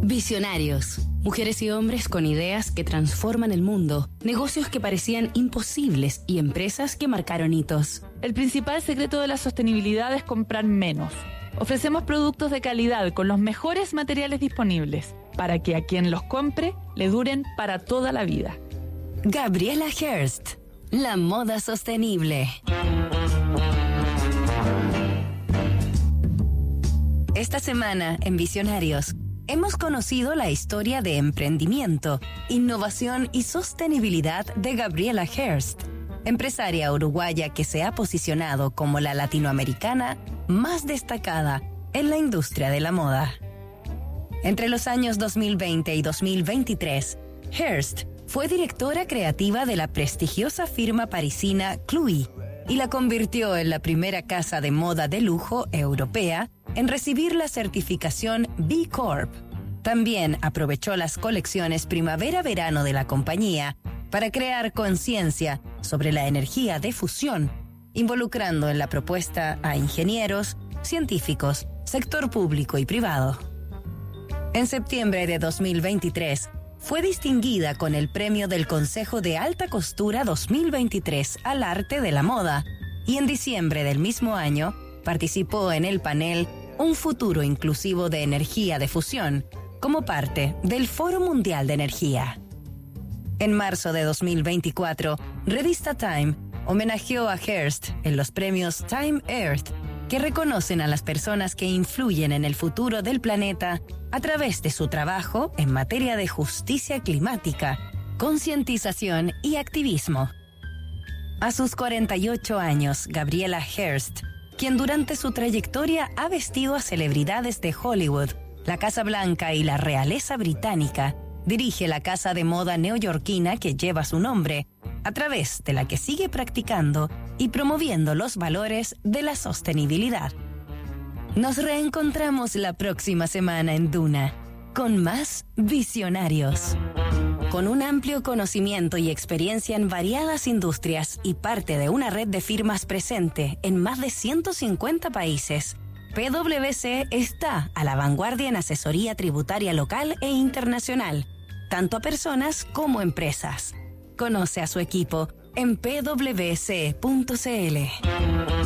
Visionarios. Mujeres y hombres con ideas que transforman el mundo, negocios que parecían imposibles y empresas que marcaron hitos. El principal secreto de la sostenibilidad es comprar menos. Ofrecemos productos de calidad con los mejores materiales disponibles para que a quien los compre le duren para toda la vida. Gabriela Hearst, la moda sostenible. Esta semana en Visionarios hemos conocido la historia de emprendimiento, innovación y sostenibilidad de Gabriela Hearst, empresaria uruguaya que se ha posicionado como la latinoamericana más destacada en la industria de la moda. Entre los años 2020 y 2023, Hearst fue directora creativa de la prestigiosa firma parisina Chloé y la convirtió en la primera casa de moda de lujo europea en recibir la certificación B Corp. También aprovechó las colecciones primavera-verano de la compañía para crear conciencia sobre la energía de fusión, involucrando en la propuesta a ingenieros, científicos, sector público y privado. En septiembre de 2023, fue distinguida con el premio del Consejo de Alta Costura 2023 al arte de la moda y en diciembre del mismo año participó en el panel Un futuro inclusivo de energía de fusión como parte del Foro Mundial de Energía. En marzo de 2024, revista Time homenajeó a Hearst en los premios Time Earth, que reconocen a las personas que influyen en el futuro del planeta a través de su trabajo en materia de justicia climática, concientización y activismo. A sus 48 años, Gabriela Hearst, quien durante su trayectoria ha vestido a celebridades de Hollywood, la Casa Blanca y la realeza británica, dirige la casa de moda neoyorquina que lleva su nombre, a través de la que sigue practicando y promoviendo los valores de la sostenibilidad. Nos reencontramos la próxima semana en Duna, con más Visionarios. Con un amplio conocimiento y experiencia en variadas industrias y parte de una red de firmas presente en más de 150 países, PwC está a la vanguardia en asesoría tributaria local e internacional, tanto a personas como empresas. Conoce a su equipo en pwc.cl.